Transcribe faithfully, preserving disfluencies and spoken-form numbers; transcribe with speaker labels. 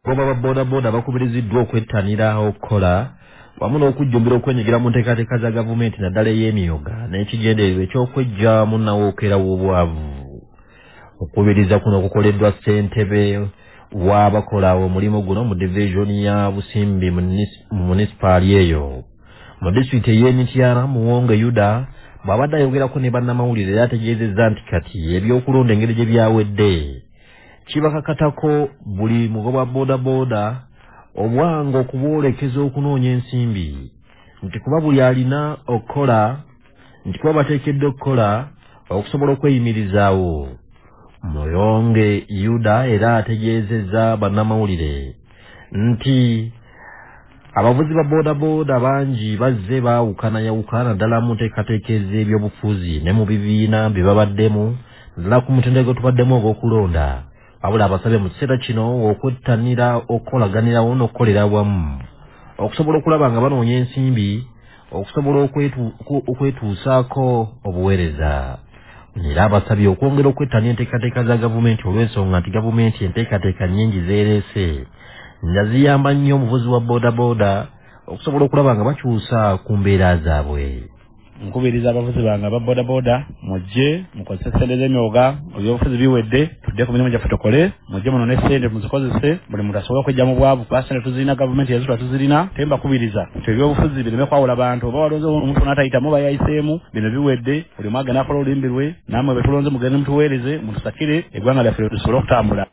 Speaker 1: Goba boda boda bakubiriziddwa okwettanira okukola wamu n'okujjumbira okwenyigira mu nteekateeka za gavumenti naddala ey'emyoga n'ekigendererwa eky'okweggya munnawookera w'obwavu. Okubiriza kuno kukoleddwa ssentebe w'abakola omulimu guno mu divisioni ya Busimbi mu munisipaali eyo. Mu disitulikiti ey'Emityana Muwonge Yuda bw'abadde ayogerako ne bannamawulire era ategeezezza nti kati ebyokulonda engeri gye byawedde kibakakatako buli mugoba boda boda obwangu okuboolekeza okunoonya ensimbi nti kuba buli alina okukola nti kuba bateekeddwa okukola okusobola okweyimirizaawo. Muwonge Yuda era ategeezezza bannamawulire nti abavuzi ba boda boda bangi bazze baawukanayawukana ddala mu nteekateeka ez'ebyobufuzi ne mu bibiina bye babaddemu ddala ku mutendera gwe tubaddemu ogw'okulonda. Wabula abasabye mu kiseera kino okwettanira okukolaganirawo n'okukolera wamu okusobola okulaba nga banoonya ensimbi okusobola okwetuusaako obuweereza. Era abasabye okwongera okwettanira enteekateeka za gavumenti olw'ensonga nti gavumenti enteekateeka nnyingi zeereese nga ziyamba nnyo omuvuzi wa boda boda okusobola okulaba nga bakyusa ku mbeera zaabwe.
Speaker 2: Nkubiriza abavuzi bange aba boda boda mujje mukozese ssente z'emyoga ebyobufuzi biwedde tudde ku mirimu gyaffe tukole mujje munone ssente muzikozese buli muntu asobola okwejja mu bwavu kuba ssente tuzirina gavumenti yazitula tuzirina temba kubiriza nti ebyobufuzi bireme kwawula bantu oba walonze omuntu n'atayitamu oba yayiseemu bino biwedde buli mwaga n'akola olulimi lwe nammwe be tulonze mugende mutuweereze mutusakire eggwanga lyaffe tusobole okutambula.